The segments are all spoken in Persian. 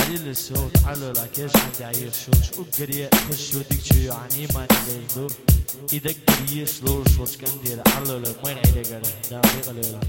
دل الصوت على العكاش عندي عيش شوش وقريه خش وديك شو يعني ما تلاقي دور اذا قريه شلوش وش كان دير على وين عيدك انا دامي قليلا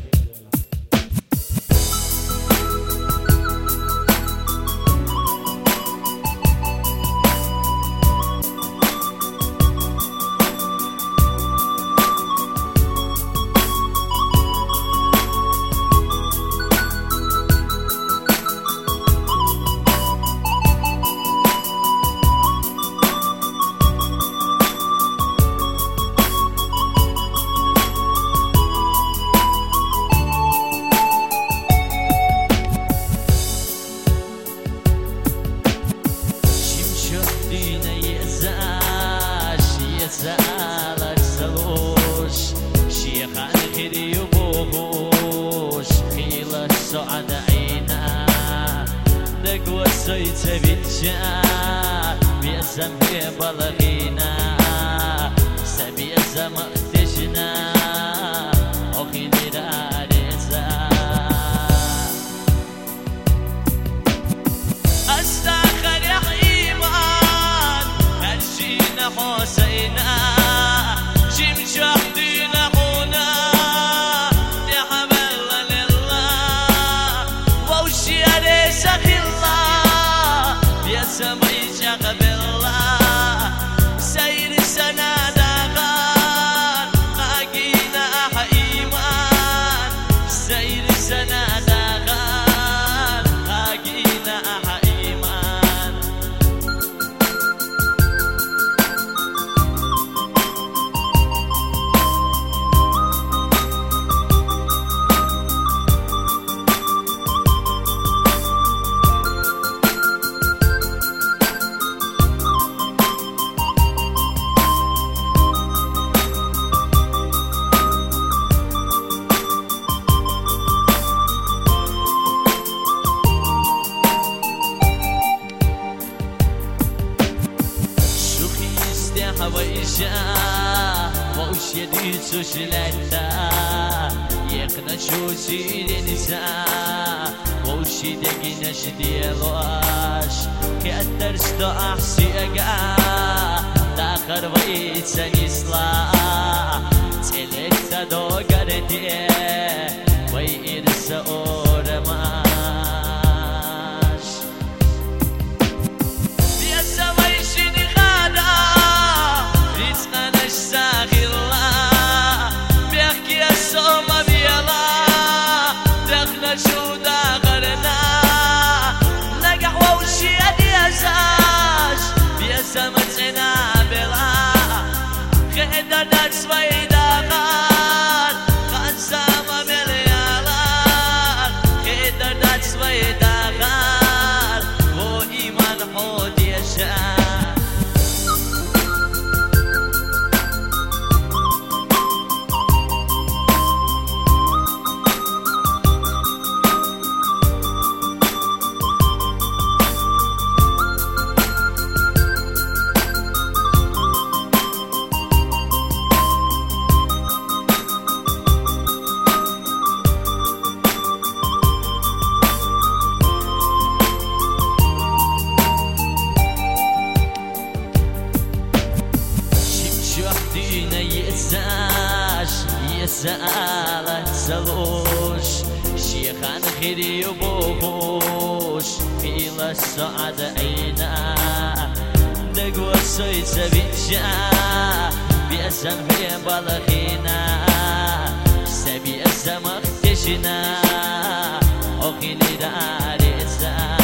سألك سلوش شيخان خيري وبوهوش خيل السعد عينا دقوة سيت بيتشا بيزم ببلغينا سبيزم اختشنا أخي لرارزا أستاخر يا إيمان هالشينا حسينا شمشح دينا هنا يا حبل لله ووشي عليه سخي الله يا سمي شغب الله سير سنة دغان باقينا إيمان سير سنة دغان باقينا إيمان وإيشا ووش يديد سوشلتا يقنا شوشي لنساء ووش يدقنا شديلواش كأدرس تو أحسي أقا داخر وإيتسا نسلا تلكتا دو قردي وإرسا أورماش بيسا ويشيني غادا رزقنا الساخي الله بيحكي السوما بيلا دخنا شو داغرنا نقح ووشي أديساش بيسا متعنا بلا خيدا داكس ويدا غار خانساما مليالار خيدا داكس ويدا غار و إيمان حود يشار يسألك سلوش شيخان خيري وبوهوش خيل السعد عينا دقوة سويت بيتشا بيسم ببلغينا سبيزم اختشنا أخي لرارزا